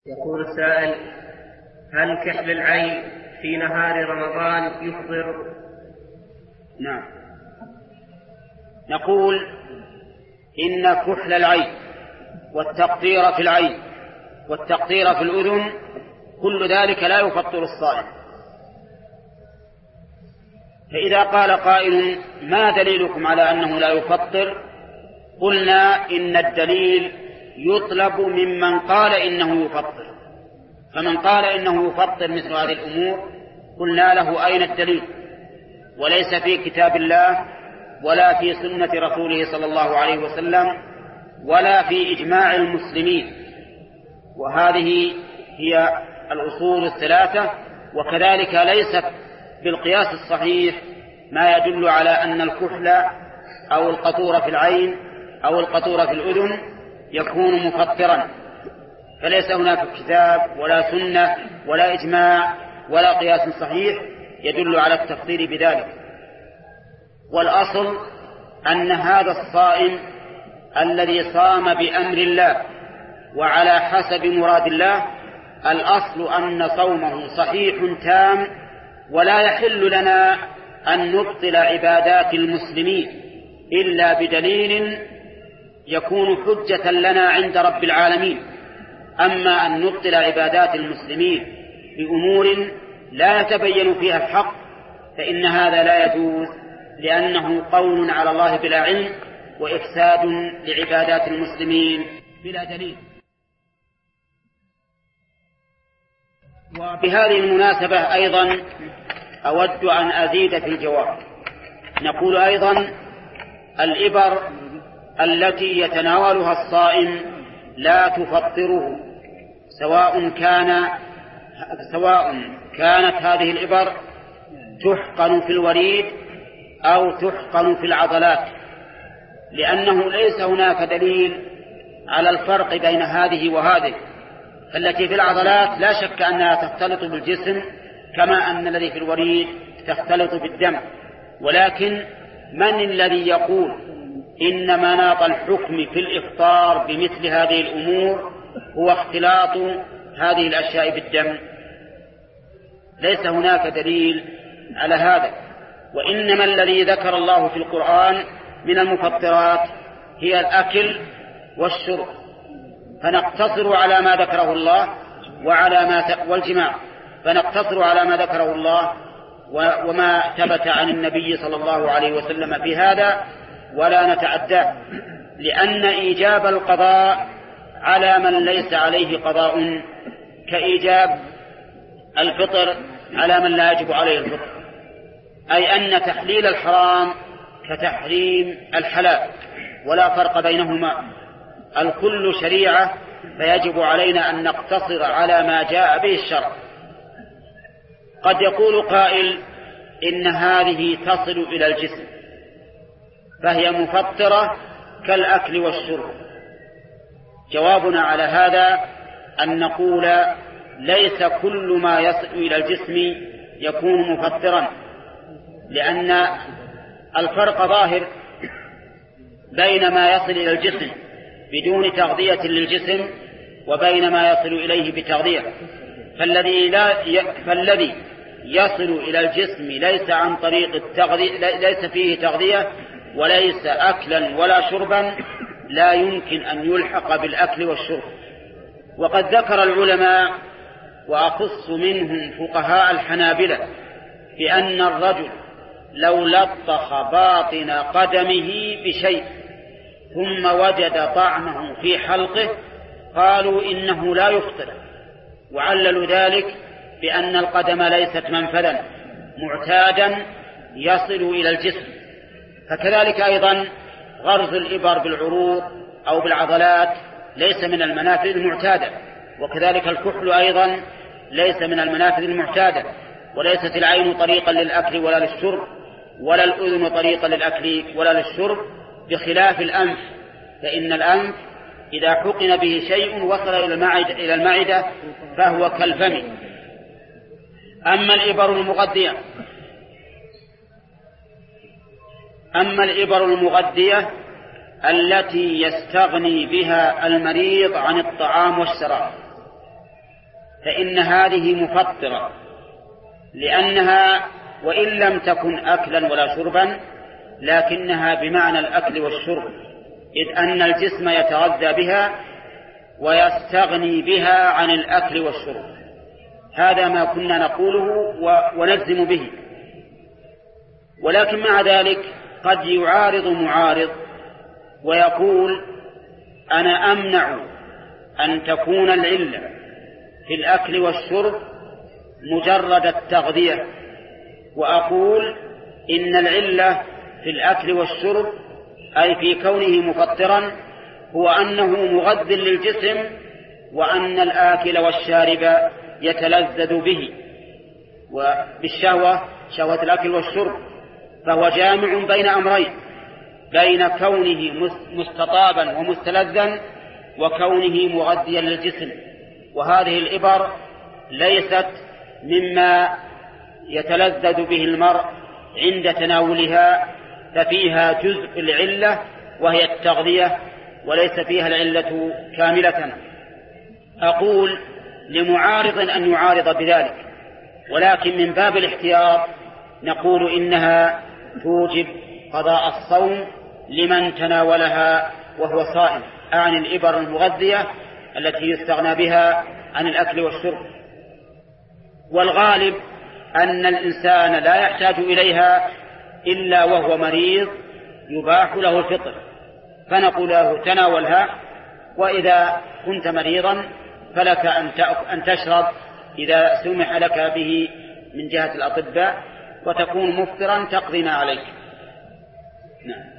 يقول السائل: هل كحل العين في نهار رمضان يفطر؟ نعم، نقول إن كحل العين والتقطير في العين والتقطير في الأذن كل ذلك لا يفطر الصائم. فإذا قال قائل: ما دليلكم على أنه لا يفطر؟ قلنا إن الدليل يطلب ممن قال إنه يفطر، فمن قال إنه يفطر مثل هذه الأمور قلنا له: أين الدليل؟ وليس في كتاب الله ولا في سنة رسوله صلى الله عليه وسلم ولا في إجماع المسلمين، وهذه هي الأصول الثلاثة. وكذلك ليس بالقياس الصحيح ما يدل على أن الكحل أو القطور في العين أو القطور في الأذن يكون مفطرا، فليس هناك كتاب ولا سنة ولا إجماع ولا قياس صحيح يدل على التفطير بذلك. والأصل أن هذا الصائم الذي صام بأمر الله وعلى حسب مراد الله، الأصل أن صومه صحيح تام، ولا يحل لنا أن نبطل عبادات المسلمين إلا بدليل يكون حجة لنا عند رب العالمين. أما أن نبطل عبادات المسلمين بأمور لا يتبين فيها الحق فإن هذا لا يجوز، لأنه قول على الله بلا علم وإفساد لعبادات المسلمين بلا دليل. وبهذه المناسبة أيضا أود أن أزيد في الجواب. نقول أيضا: الإبر التي يتناولها الصائم لا تفطره، سواء كانت هذه الإبر تحقن في الوريد أو تحقن في العضلات، لأنه ليس هناك دليل على الفرق بين هذه وهذه. فالتي في العضلات لا شك أنها تختلط بالجسم كما أن الذي في الوريد تختلط بالدم، ولكن من الذي يقول إن مناط الحكم في الإفطار بمثل هذه الأمور هو اختلاط هذه الأشياء بالدم؟ ليس هناك دليل على هذا. وإنما الذي ذكر الله في القرآن من المفطرات هي الأكل والشرب، فنقتصر على ما ذكره الله والجماع، فنقتصر على ما ذكره الله وما ثبت عن النبي صلى الله عليه وسلم في هذا، ولا نتعدى، لأن إيجاب القضاء على من ليس عليه قضاء كإيجاب الفطر على من لا يجب عليه الفطر، أي أن تحليل الحرام كتحريم الحلال ولا فرق بينهما، الكل شريعة، فيجب علينا أن نقتصر على ما جاء به الشرع. قد يقول قائل: إن هذه تصل إلى الجسم فهي مفطرة كالأكل والشرب. جوابنا على هذا أن نقول: ليس كل ما يصل إلى الجسم يكون مفطرا، لأن الفرق ظاهر بين ما يصل إلى الجسم بدون تغذية للجسم وبين ما يصل إليه بتغذية. فالذي يصل إلى الجسم ليس عن طريق التغذية، ليس فيه تغذية وليس أكلا ولا شربا، لا يمكن أن يلحق بالأكل والشرب. وقد ذكر العلماء وأخص منهم فقهاء الحنابلة بأن الرجل لو لطخ باطن قدمه بشيء ثم وجد طعمه في حلقه قالوا إنه لا يفطر، وعللوا ذلك بأن القدم ليست منفذا معتادا يصل إلى الجسم. فكذلك أيضا غرز الإبر بالعروق أو بالعضلات ليس من المنافذ المعتادة، وكذلك الكحل أيضا ليس من المنافذ المعتادة، وليست العين طريقا للأكل ولا للشرب، ولا الأذن طريقا للأكل ولا للشرب، بخلاف الأنف، فإن الأنف إذا حقن به شيء وصل إلى المعدة فهو كالفم. أما الإبر المغذية التي يستغني بها المريض عن الطعام والشراب، فإن هذه مفطرة، لأنها وإن لم تكن أكلا ولا شربا لكنها بمعنى الأكل والشرب، إذ أن الجسم يتغذى بها ويستغني بها عن الأكل والشرب. هذا ما كنا نقوله ونجزم به. ولكن مع ذلك قد يعارض معارض ويقول أنا أمنع أن تكون العلة في الأكل والشرب مجرد التغذية، وأقول إن العلة في الأكل والشرب أي في كونه مفطرا هو أنه مغذ للجسم، وأن الآكل والشارب يتلذذ به وبالشهوة، شهوة الأكل والشرب، فهو جامع بين أمرين، بين كونه مستطابا ومستلذا وكونه مغذيا للجسم. وهذه الإبر ليست مما يتلذذ به المرء عند تناولها، ففيها جزء العلة وهي التغذية، وليس فيها العلة كاملة. أقول لمعارض أن يعارض بذلك، ولكن من باب الاحتياط نقول إنها توجب قضاء الصوم لمن تناولها وهو صائم، عن الإبر المغذية التي يستغنى بها عن الأكل والشرب. والغالب أن الإنسان لا يحتاج إليها إلا وهو مريض يباح له الفطر، فنقول له تناولها، وإذا كنت مريضا فلك أن تشرب إذا سمح لك به من جهة الأطباء، وتكون مفطرا تقضي ما عليك. نعم.